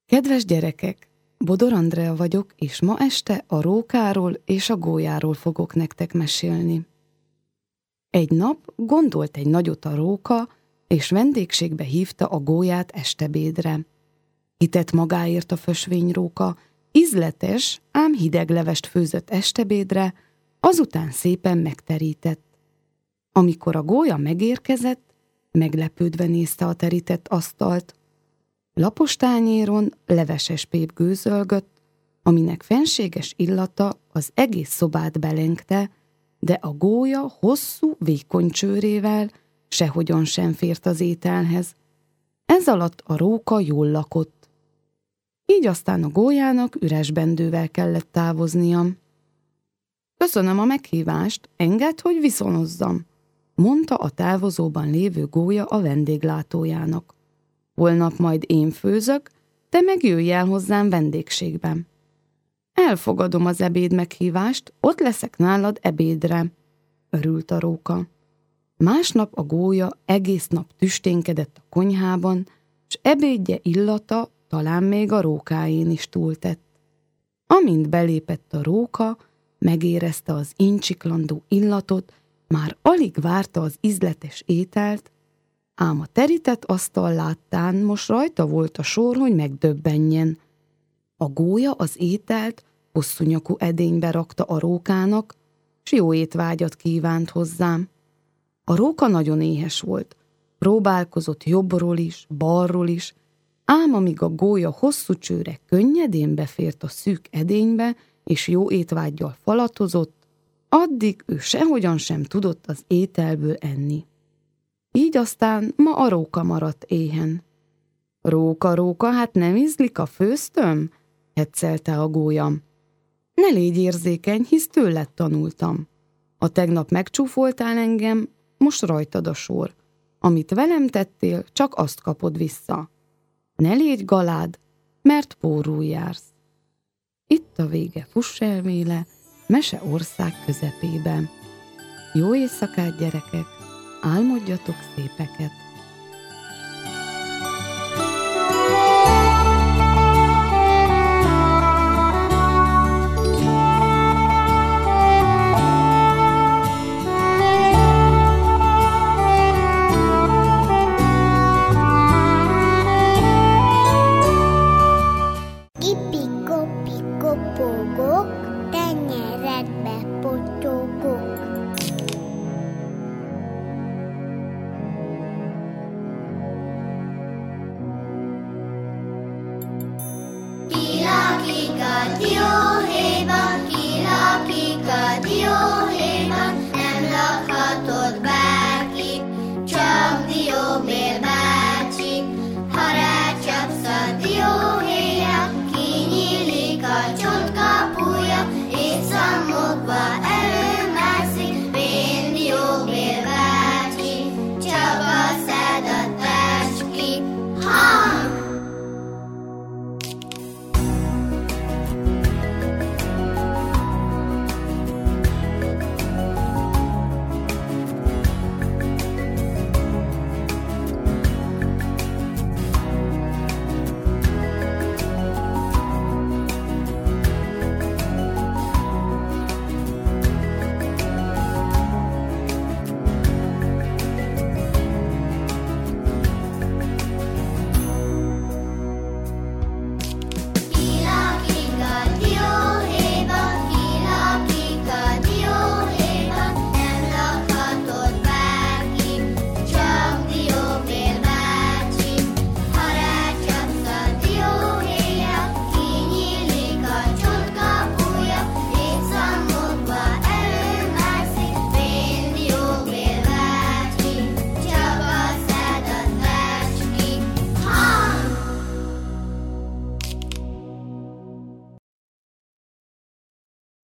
Kedves gyerekek! Bodor Andrea vagyok, és ma este a rókáról és a gólyáról fogok nektek mesélni. Egy nap gondolt egy nagyot a róka, és vendégségbe hívta a gólyát estebédre. Kitett magáért a fösvényróka, ízletes, ám hideg levest főzött estebédre, azután szépen megterített. Amikor a gólya megérkezett, meglepődve nézte a terített asztalt. Lapos tányéron leveses pép gőzölgött, aminek fenséges illata az egész szobát belengte, de a gólya hosszú, vékony csőrével sehogyan sem fért az ételhez. Ez alatt a róka jól lakott. Így aztán a gólyának üres bendővel kellett távoznia. Köszönöm a meghívást, engedd, hogy viszonozzam, mondta a távozóban lévő gólya a vendéglátójának. Holnap majd én főzök, te meg jöjj el hozzám vendégségben. Elfogadom az ebéd meghívást, ott leszek nálad ebédre, örült a róka. Másnap a gólya egész nap tüsténkedett a konyhában, s ebédje illata talán még a rókáén is túltett. Amint belépett a róka, megérezte az incsiklandó illatot, már alig várta az ízletes ételt, ám a terített asztal láttán most rajta volt a sor, hogy megdöbbenjen. A gólya az ételt hosszú nyakú edénybe rakta a rókának, s jó étvágyat kívánt hozzám. A róka nagyon éhes volt, próbálkozott jobbról is, balról is, ám amíg a gólya hosszú csőre könnyedén befért a szűk edénybe, és jó étvággyal falatozott, addig ő sehogyan sem tudott az ételből enni. Így aztán ma a róka maradt éhen. Róka, róka, hát nem ízlik a főztöm? Heccelte a gólya. Ne légy érzékeny, hisz tőled tanultam. A tegnap megcsúfoltál engem, most rajtad a sor. Amit velem tettél, csak azt kapod vissza. Ne légy galád, mert pórul jársz. Itt a vége, fuss el véle, mese ország közepében. Jó éjszakát, gyerekek! Álmodjatok szépeket! Ipi-kopi-kopogok, tenyeredbe potyogok. Világikat jó